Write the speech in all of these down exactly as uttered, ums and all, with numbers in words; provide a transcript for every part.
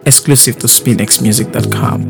Exclusive to spin x music dot com.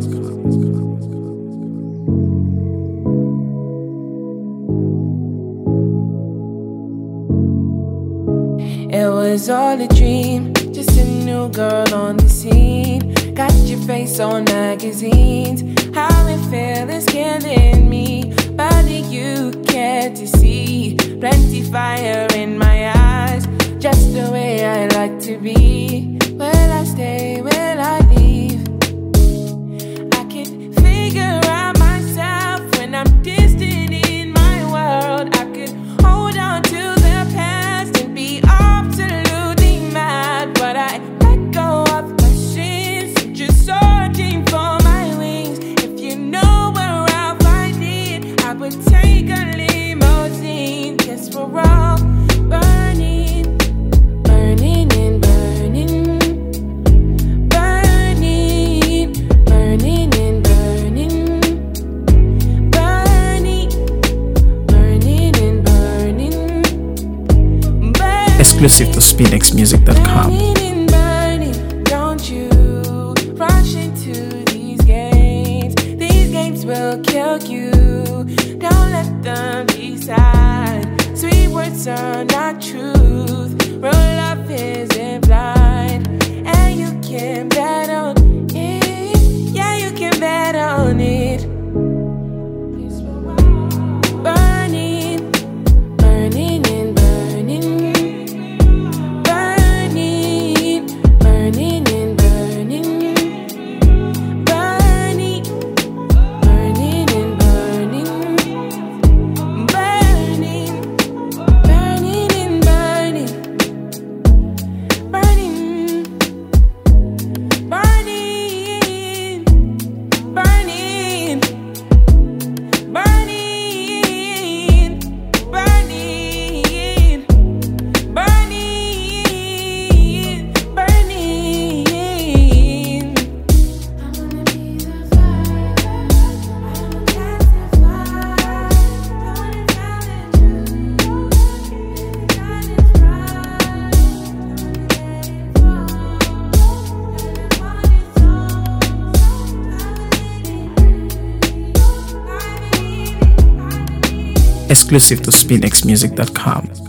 It was all a dream, just a new girl on the scene. Got your face on magazines. How it feel is killing me, but you care to see. Plenty fire in my eyes, just the way I like to be. Will I stay, will I leave? I can figure out myself when I'm distant in my world. I could hold on to the past and be absolutely mad, but I let go of my sins, just searching for my wings. If you know where I'll find it, I would take a limousine. Guess we're all burning, burning and burning, burning, burning and burning, burning, burning and burning, burning. Exclusive to spin x music dot com. Burning and burning, don't you rush into these games. These games will kill you. Don't let them decide. Sweet words are not truth. Real love isn't blind, and you can bet on it. Yeah, you can bet on it. Burning, burning and burning, burning, burning and burning, burning, burning and burning, burning, burning and burning, burning, burning, burning, burning, burning, burning, burning. I wanna be the fire, I wanna catch the fire, I wanna find the truth, and the time is right, I wanna let it fall, and I want it so, I believe it, I believe it, I believe it. Exclusive to spin x music dot com.